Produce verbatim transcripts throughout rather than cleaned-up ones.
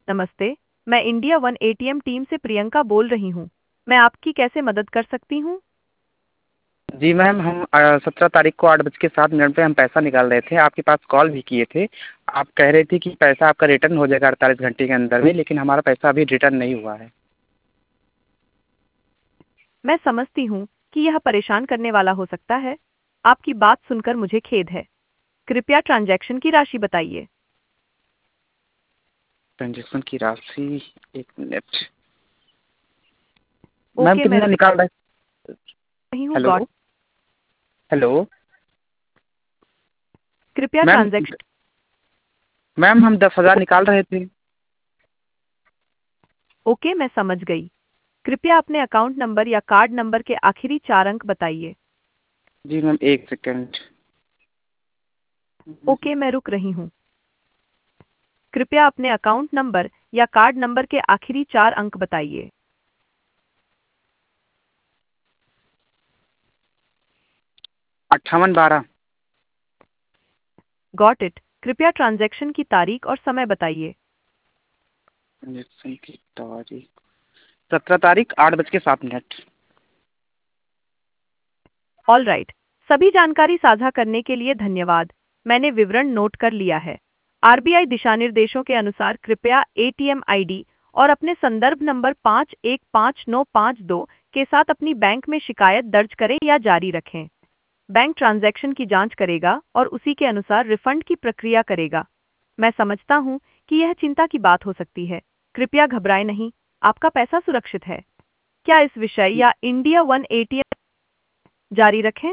नमस्ते। मैं India one ATM team से प्रियंका बोल रही हूँ। मैं आपकी कैसे मदद कर सकती हूँ? जी मैम, हम सत्रह तारीख को आठ बज के सात मिनट पे हम पैसा निकाल रहे थे। आपके पास कॉल भी किए थे। आप कह रहे थे कि पैसा आपका रिटर्न हो जाएगा अड़तालीस घंटे के अंदर में, लेकिन हमारा पैसा अभी रिटर्न नहीं हुआ है। मैं समझती हूँ कि यह परेशान करने वाला हो सकता है। आपकी बात सुनकर मुझे खेद है। कृपया ट्रांजैक्शन की राशि बताइए। ट्रांजेक्शन की राशि, एक मिनट। मैम ओके, मैं कितना रुक निकाल रहे? रही हूँ। हेलो। गॉट। हेलो। कृपया मैम। ट्रांजैक्शन। मैम हम दस हजार निकाल रहे थे। ओके, मैं समझ गई। कृपया अपने अकाउंट नंबर या कार्ड नंबर के आखिरी चार अंक बताइए। जी मैम, एक सेकेंड। ओके, मैं रुक रही हूँ। कृपया अपने अकाउंट नंबर या कार्ड नंबर के आखिरी चार अंक बताइए। अट्ठावन बारह। Got it. कृपया ट्रांजैक्शन की तारीख और समय बताइए। ट्रांजेक्शन की तारीख सत्रह तारीख आठ बज के सात मिनट। All right. सभी जानकारी साझा करने के लिए धन्यवाद। मैंने विवरण नोट कर लिया है। आरबीआई दिशानिर्देशों के अनुसार कृपया एटीएम आईडी और अपने संदर्भ नंबर पाँच एक पाँच नौ पाँच दो के साथ अपनी बैंक में शिकायत दर्ज करें या जारी रखें। बैंक ट्रांजैक्शन की जांच करेगा और उसी के अनुसार रिफंड की प्रक्रिया करेगा। मैं समझता हूं कि यह चिंता की बात हो सकती है। कृपया घबराएं नहीं, आपका पैसा सुरक्षित है। क्या इस विषय या इंडिया वन एटीएम जारी रखें?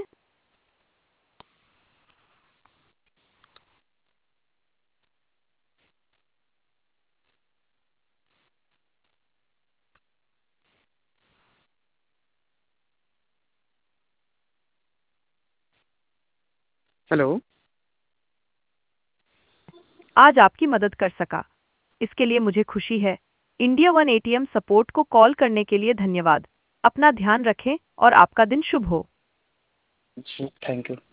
हेलो। आज आपकी मदद कर सका, इसके लिए मुझे खुशी है। इंडिया वन एटीएम सपोर्ट को कॉल करने के लिए धन्यवाद। अपना ध्यान रखें और आपका दिन शुभ हो। जी थैंक यू।